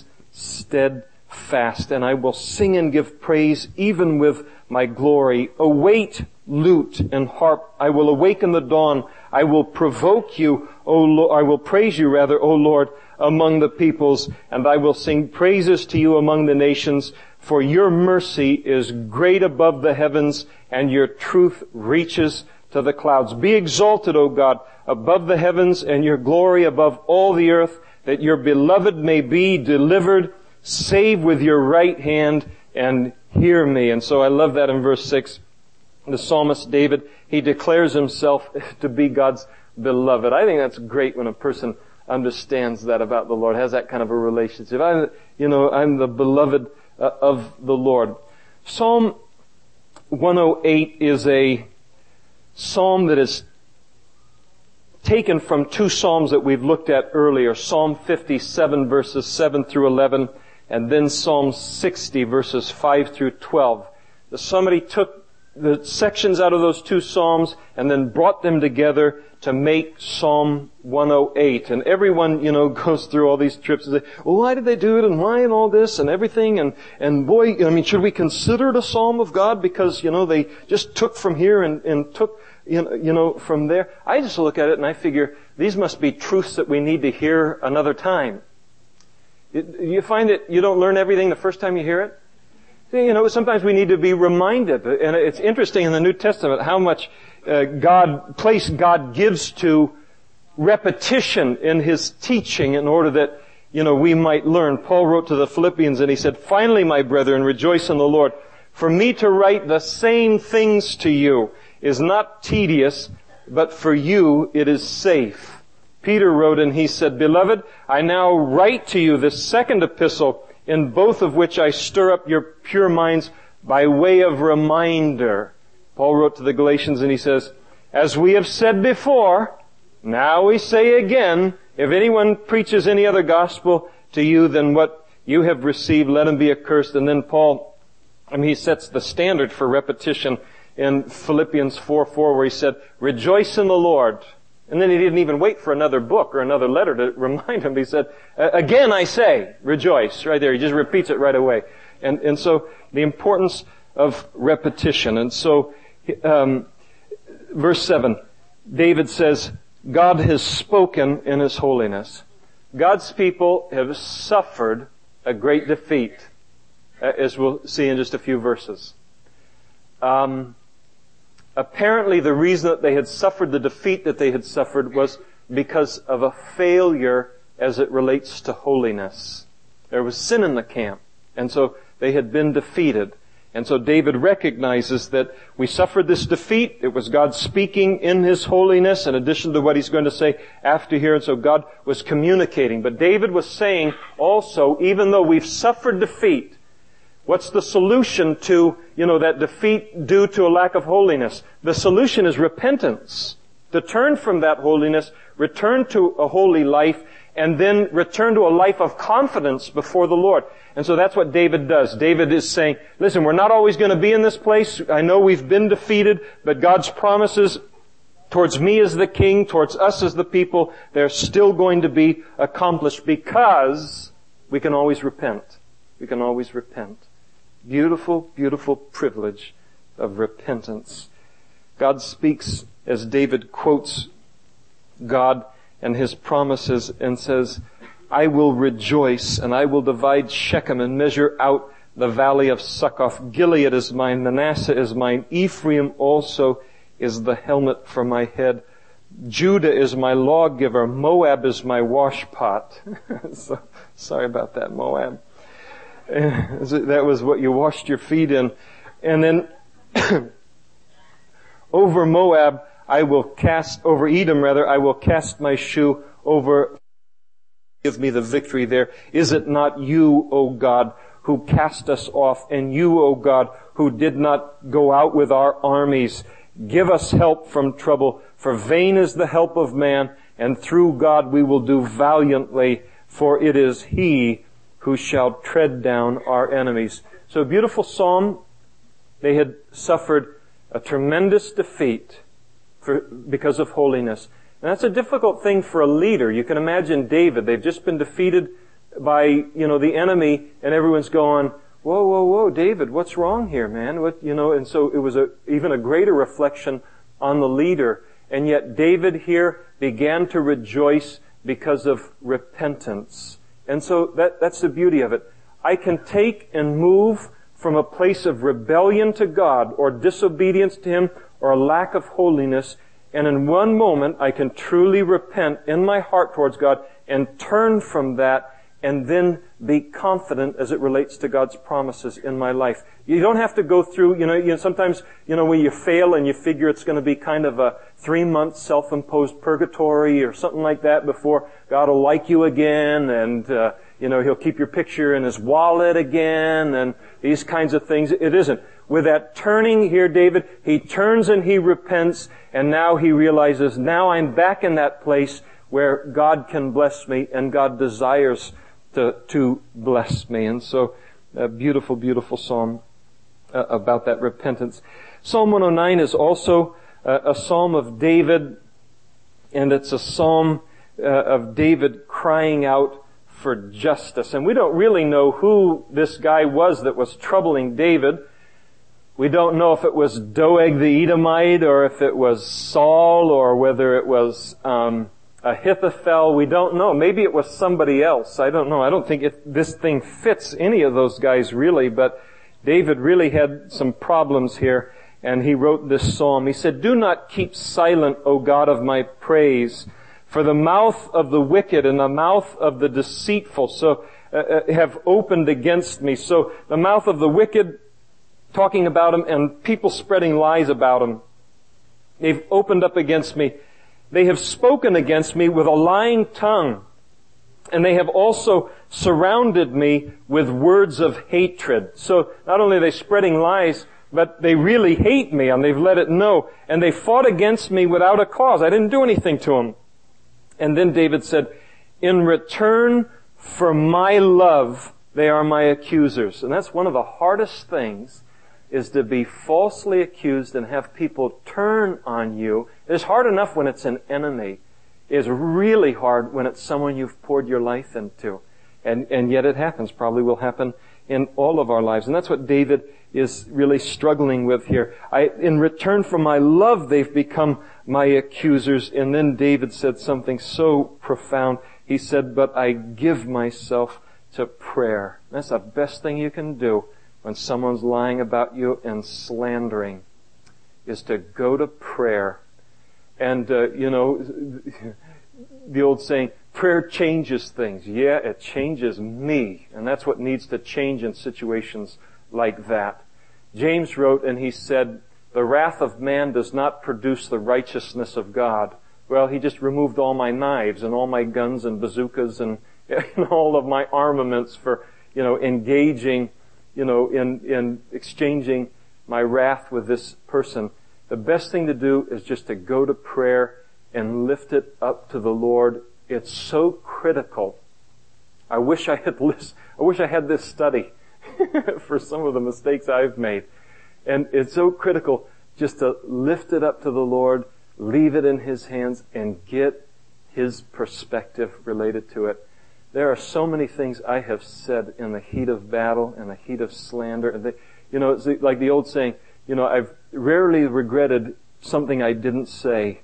steadfast, and I will sing and give praise even with my glory. Await lute and harp. I will awaken the dawn. I will provoke you, O Lord, I will praise you rather, O Lord, among the peoples, and I will sing praises to you among the nations, for your mercy is great above the heavens, and your truth reaches to the clouds. Be exalted, O God, above the heavens, and your glory above all the earth, that your beloved may be delivered. Save with your right hand and hear me. And so I love that in verse six. The psalmist David, he declares himself to be God's beloved. I think that's great when a person understands that about the Lord, has that kind of a relationship. I'm, you know, I'm the beloved uh, of the Lord. Psalm one oh eight is a psalm that is taken from two psalms that we've looked at earlier. Psalm fifty-seven verses seven through eleven, and then Psalm sixty verses five through twelve. The, somebody took the sections out of those two psalms and then brought them together to make Psalm one oh eight. And everyone, you know, goes through all these trips and say, well, why did they do it and why and all this and everything? And, and boy, I mean, should we consider it a psalm of God because, you know, they just took from here and, and took, you know, you know, from there? I just look at it and I figure these must be truths that we need to hear another time. It, you find that you don't learn everything the first time you hear it? You know, sometimes we need to be reminded, and it's interesting in the New Testament how much uh, God, place God gives to repetition in His teaching in order that, you know, we might learn. Paul wrote to the Philippians and he said, finally, my brethren, rejoice in the Lord. For me to write the same things to you is not tedious, but for you it is safe. Peter wrote and he said, beloved, I now write to you this second epistle, in both of which I stir up your pure minds by way of reminder. Paul wrote to the Galatians and he says, as we have said before, now we say again, if anyone preaches any other gospel to you than what you have received, let him be accursed. And then Paul, I mean, he sets the standard for repetition in Philippians four four, where he said, rejoice in the Lord. And then he didn't even wait for another book or another letter to remind him. He said, again I say, rejoice. Right there. He just repeats it right away. And, and so the importance of repetition. And so, um, verse seven, David says, God has spoken in His holiness. God's people have suffered a great defeat, as we'll see in just a few verses. Um, Apparently the reason that they had suffered the defeat that they had suffered was because of a failure as it relates to holiness. There was sin in the camp, and so they had been defeated. And so David recognizes that we suffered this defeat. It was God speaking in His holiness in addition to what He's going to say after here. And so God was communicating. But David was saying also, even though we've suffered defeat, what's the solution to, you know, that defeat due to a lack of holiness? The solution is repentance. to turn from that holiness, return to a holy life, and then return to a life of confidence before the Lord. And so that's what David does. David is saying, listen, we're not always going to be in this place. I know we've been defeated, but God's promises towards me as the king, towards us as the people, they're still going to be accomplished because we can always repent. We can always repent. Beautiful, beautiful privilege of repentance. God speaks as David quotes God and His promises and says, I will rejoice and I will divide Shechem and measure out the valley of Succoth. Gilead is mine, Manasseh is mine, Ephraim also is the helmet for my head. Judah is my lawgiver, Moab is my washpot. so, sorry about that, Moab. That was what you washed your feet in. And then over Moab, I will cast, over Edom rather, I will cast my shoe over, give me the victory there. Is it not you, O God, who cast us off, and you, O God, who did not go out with our armies? Give us help from trouble, for vain is the help of man, and through God we will do valiantly, for it is He who shall tread down our enemies. So a beautiful psalm. They had suffered a tremendous defeat for, because of holiness. And that's a difficult thing for a leader. You can imagine David. They've just been defeated by, you know, the enemy, and everyone's going, whoa, whoa, whoa, David, what's wrong here, man? What, you know, and so it was a, even a greater reflection on the leader. And yet David here began to rejoice because of repentance. And so that, that's the beauty of it. I can take and move from a place of rebellion to God or disobedience to Him or a lack of holiness, and in one moment I can truly repent in my heart towards God and turn from that and then be confident as it relates to God's promises in my life. You don't have to go through, you know, you know sometimes, you know, when you fail and you figure it's going to be kind of a three-month self-imposed purgatory or something like that before God will like you again, and, uh, you know, He'll keep your picture in His wallet again, and these kinds of things. It isn't. With that turning here, David, he turns and he repents, and now he realizes, now I'm back in that place where God can bless me, and God desires to, to bless me. And so, a beautiful, beautiful psalm uh, about that repentance. Psalm one oh nine is also uh, a psalm of David, and it's a psalm uh, of David crying out for justice. And we don't really know who this guy was that was troubling David. We don't know if it was Doeg the Edomite, or if it was Saul, or whether it was um Ahithophel. We don't know. Maybe it was somebody else. I don't know. I don't think it, this thing fits any of those guys really, but David really had some problems here, and he wrote this psalm. He said, "Do not keep silent, O God of my praise, for the mouth of the wicked and the mouth of the deceitful so uh, have opened against me." So the mouth of the wicked, talking about him, and people spreading lies about him, they've opened up against me. They have spoken against me with a lying tongue, and they have also surrounded me with words of hatred. So not only are they spreading lies, but they really hate me, and they've let it know. And they fought against me without a cause. I didn't do anything to them. And then David said, "In return for my love, they are my accusers." And that's one of the hardest things, is to be falsely accused and have people turn on you. It's hard enough when it's an enemy. It's really hard when it's someone you've poured your life into. And, and yet it happens, probably will happen in all of our lives. And that's what David is really struggling with here. I, in return for my love, they've become my accusers. And then David said something so profound. He said, "But I give myself to prayer." That's the best thing you can do when someone's lying about you and slandering, is to go to prayer. And, uh, you know, the old saying, prayer changes things. Yeah, it changes me. And that's what needs to change in situations like that. James wrote, and he said, "The wrath of man does not produce the righteousness of God." Well, he just removed all my knives and all my guns and bazookas and, and all of my armaments for, you know, engaging, you know, in, in exchanging my wrath with this person. The best thing to do is just to go to prayer and lift it up to the Lord. It's so critical. I wish I had listened, I wish I had this study for some of the mistakes I've made. And it's so critical just to lift it up to the Lord, leave it in His hands, and get His perspective related to it. There are so many things I have said in the heat of battle, in the heat of slander. And they, you know, it's like the old saying, you know, I've rarely regretted something I didn't say.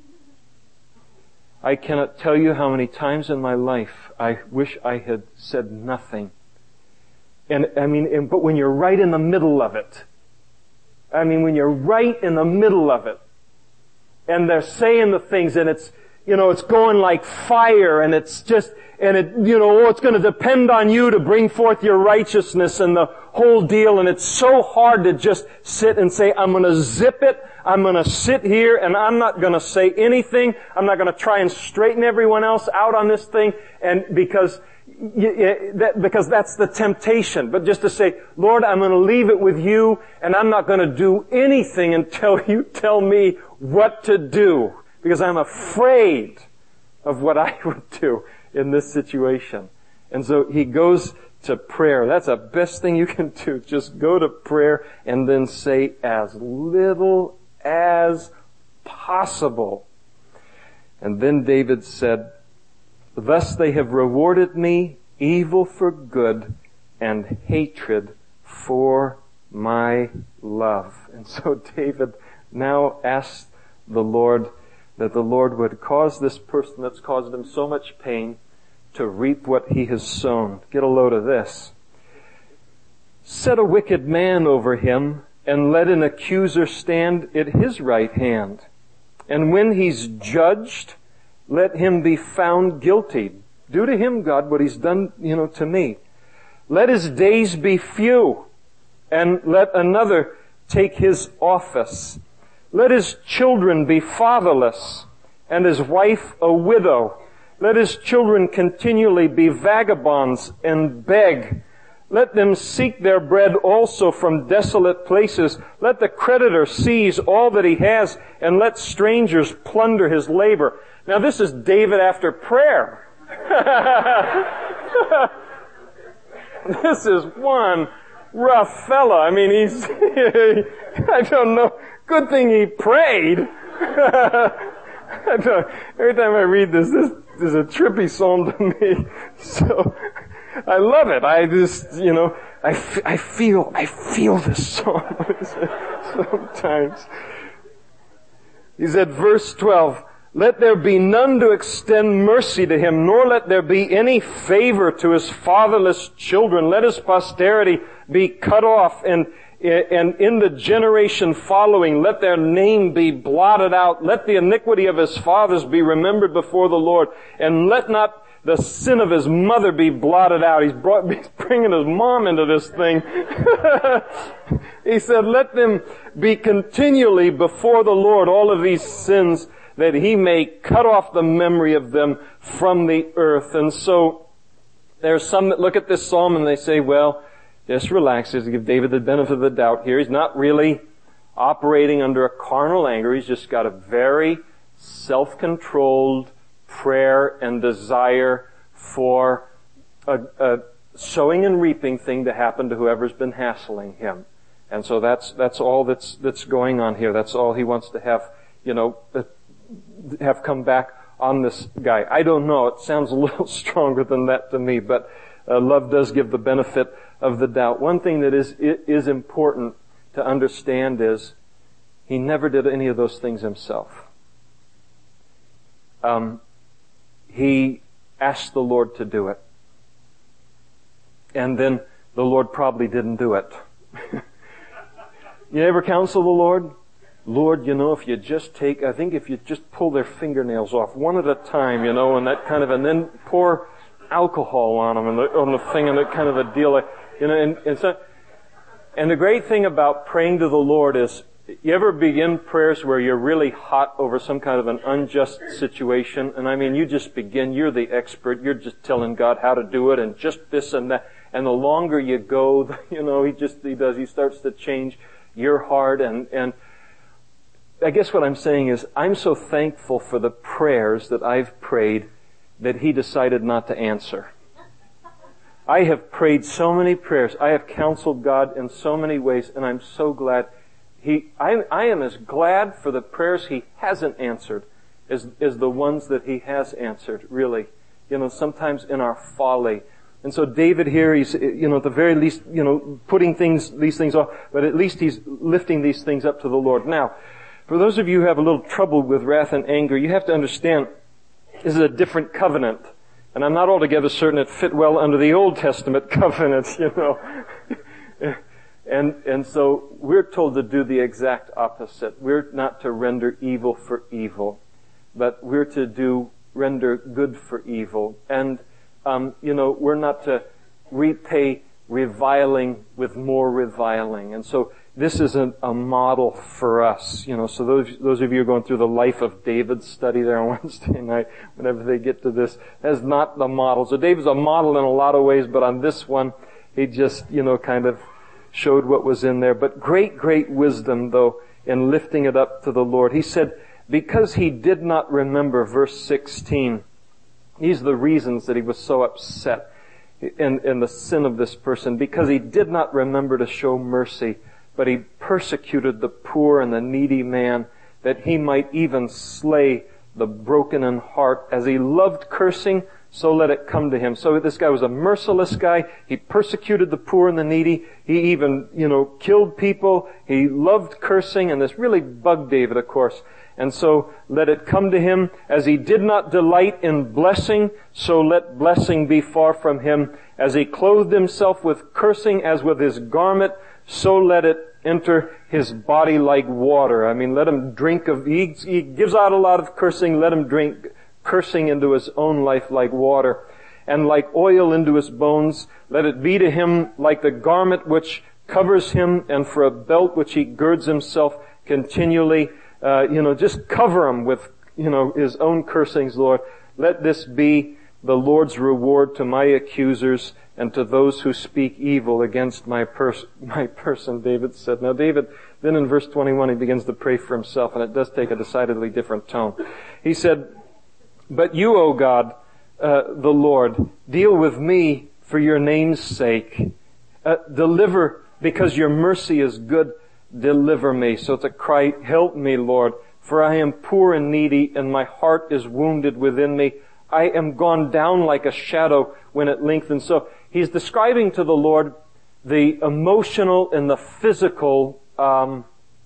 I cannot tell you how many times in my life I wish I had said nothing. And, I mean, and, but when you're right in the middle of it, I mean, when you're right in the middle of it, and they're saying the things, and it's, you know, it's going like fire, and it's just, and it, you know, oh, it's going to depend on you to bring forth your righteousness and the whole deal, and it's so hard to just sit and say, I'm going to zip it, I'm going to sit here, and I'm not going to say anything, I'm not going to try and straighten everyone else out on this thing, and because, because that's the temptation. But just to say, Lord, I'm going to leave it with you, and I'm not going to do anything until you tell me what to do, because I'm afraid of what I would do in this situation. And so he goes to prayer. That's the best thing you can do. Just go to prayer and then say as little as possible. And then David said, thus they have rewarded me evil for good and hatred for my love. And so David now asks the Lord that the Lord would cause this person that's caused him so much pain to reap what he has sown. Get a load of this. Set a wicked man over him, and let an accuser stand at his right hand. And when he's judged, let him be found guilty. Do to him, God, what he's done, you know, to me. Let his days be few, and let another take his office. Let his children be fatherless, and his wife a widow. Let his children continually be vagabonds and beg. Let them seek their bread also from desolate places. Let the creditor seize all that he has, and let strangers plunder his labor. Now this is David after prayer. This is one rough fella. I mean, he's, I don't know. Good thing he prayed. I don't, every time I read this, this is a trippy psalm to me. So, I love it. I just, you know, I, f- I feel, I feel this song sometimes. He said, verse twelve, let there be none to extend mercy to him, nor let there be any favor to his fatherless children. Let his posterity be cut off, and and in the generation following, let their name be blotted out. Let the iniquity of his fathers be remembered before the Lord, and let not the sin of his mother be blotted out. He's, brought, he's bringing his mom into this thing. He said, let them be continually before the Lord, all of these sins, that he may cut off the memory of them from the earth. And so, there's some that look at this psalm and they say, well, just relax, just give David the benefit of the doubt here. He's not really operating under a carnal anger. He's just got a very self-controlled prayer and desire for a, a sowing and reaping thing to happen to whoever's been hassling him. And so that's, that's all that's, that's going on here. That's all he wants to have, you know, have come back on this guy. I don't know. It sounds a little stronger than that to me, but uh, love does give the benefit of the doubt. One thing that is, is important to understand is he never did any of those things himself. Um, he asked the Lord to do it. And then the Lord probably didn't do it. You ever counsel the Lord? Lord, you know, if you just take, I think if you just pull their fingernails off one at a time, you know, and that kind of, and then pour alcohol on them and the, on the thing and that kind of a deal, you know, and, and so, and the great thing about praying to the Lord is, you ever begin prayers where you're really hot over some kind of an unjust situation? And I mean, you just begin, you're the expert, you're just telling God how to do it and just this and that. And the longer you go, you know, he just, he does, he starts to change your heart and, and, I guess what I'm saying is, I'm so thankful for the prayers that I've prayed that He decided not to answer. I have prayed so many prayers. I have counseled God in so many ways, and I'm so glad He, I, I am as glad for the prayers He hasn't answered as, as the ones that He has answered, really. You know, sometimes in our folly. And so David here, he's, you know, at the very least, you know, putting things, these things off, but at least he's lifting these things up to the Lord. Now, for those of you who have a little trouble with wrath and anger, you have to understand this is a different covenant. And I'm not altogether certain it fit well under the Old Testament covenant, you know. and, and so we're told to do the exact opposite. We're not to render evil for evil, but we're to do, render good for evil. And, um, you know, we're not to repay reviling with more reviling. And so this is a, a model for us, you know. So those those of you who are going through the Life of David study there on Wednesday night, whenever they get to this, that's not the model. So David's a model in a lot of ways, but on this one, he just, you know, kind of showed what was in there. But great, great wisdom, though, in lifting it up to the Lord. He said, because he did not remember, verse sixteen, these are the reasons that he was so upset in, in the sin of this person, because he did not remember to show mercy, but he persecuted the poor and the needy man, that he might even slay the broken in heart. As he loved cursing, so let it come to him. So this guy was a merciless guy. He persecuted the poor and the needy. He even, you know, killed people. He loved cursing, and this really bugged David, of course. And so let it come to him. As he did not delight in blessing, so let blessing be far from him. As he clothed himself with cursing as with his garment, so let it enter his body like water. I mean, let him drink of, he, he gives out a lot of cursing, let him drink cursing into his own life like water. And like oil into his bones, let it be to him like the garment which covers him, and for a belt which he girds himself continually. Uh, you know, just cover him with, you know, his own cursings, Lord. Let this be the Lord's reward to my accusers and to those who speak evil against my pers- my person, David said. Now David, then in verse twenty-one, he begins to pray for himself, and it does take a decidedly different tone. He said, but you, O God, uh, the Lord, deal with me for your name's sake. Uh, deliver, because your mercy is good, deliver me. So to cry, help me, Lord, for I am poor and needy, and my heart is wounded within me. I am gone down like a shadow when it lengthens. So he's describing to the Lord the emotional and the physical, um,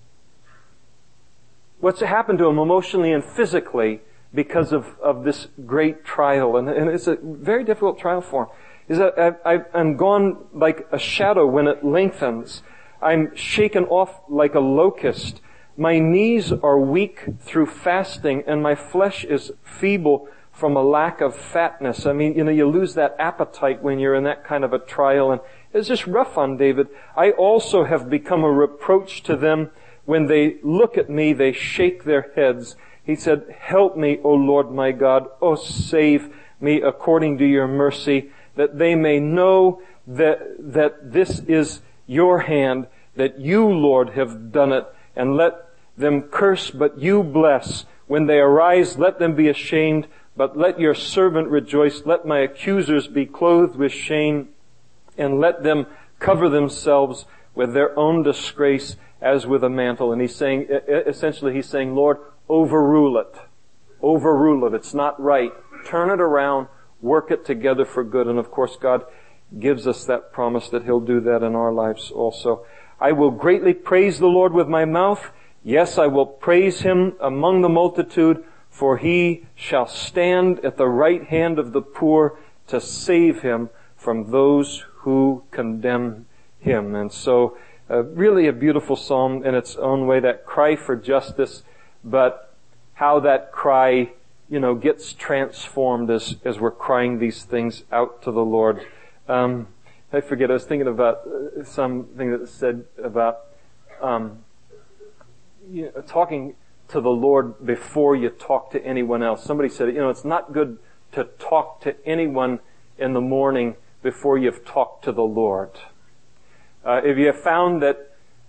what's happened to him emotionally and physically because of, of this great trial. And, and it's a very difficult trial for him. Is that I, I, I'm gone like a shadow when it lengthens. I'm shaken off like a locust. My knees are weak through fasting, and my flesh is feeble from a lack of fatness. I mean, you know, you lose that appetite when you're in that kind of a trial, and it's just rough on David. I also have become a reproach to them. When they look at me, they shake their heads. He said, help me, O Lord my God. O save me according to your mercy, that they may know that, that this is your hand, that you, Lord, have done it, and let them curse, but you bless. When they arise, let them be ashamed, but let your servant rejoice. Let my accusers be clothed with shame, and let them cover themselves with their own disgrace as with a mantle. And he's saying, essentially he's saying, Lord, overrule it. Overrule it. It's not right. Turn it around. Work it together for good. And of course, God gives us that promise that He'll do that in our lives also. I will greatly praise the Lord with my mouth. Yes, I will praise Him among the multitude, for He shall stand at the right hand of the poor to save him from those who condemn him. And so, uh, really a beautiful psalm in its own way, that cry for justice, but how that cry, you know, gets transformed as, as we're crying these things out to the Lord. Um, I forget, I was thinking about something that was said about, um, you know, talking to the Lord before you talk to anyone else. Somebody said, you know, it's not good to talk to anyone in the morning before you've talked to the Lord. Uh, if you have found that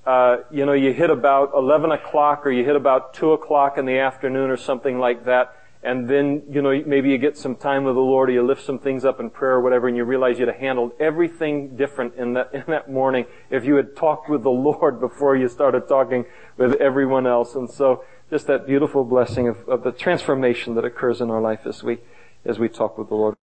uh, you know, you hit about eleven o'clock or you hit about two o'clock in the afternoon or something like that, and then, you know, maybe you get some time with the Lord or you lift some things up in prayer or whatever, and you realize you'd have handled everything different in that, in that morning if you had talked with the Lord before you started talking with everyone else. And so, just that beautiful blessing of, of the transformation that occurs in our life as we, as we talk with the Lord.